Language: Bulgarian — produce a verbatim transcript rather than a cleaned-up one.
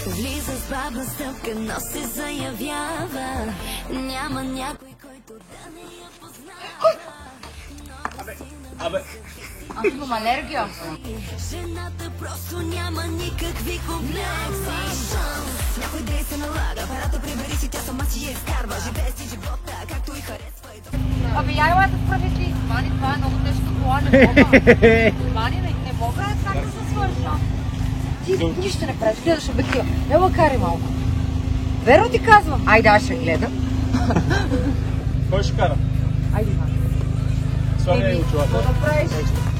Влиза с бабна стъпка, но се заявява. Няма някой, който да не я познава. Абе, абе. Аз имам алергия. Жената просто няма никакви комплекси. Някой дей се налага, апарата прибери си, тя сама си я изкарва. Живее си живота, както и харесва. Абе, я ела да справедли. Мани, това е много тежко кола, не мога. Мани, не, не мога да как да се свържа. Ти нищо не правиш, гледаш обектива. Ела, карай малко. Верно ти казвам. Айде, аз ще гледам. Кой ще кара? Айде, Иван. Слагай очилата. Какво да правиш?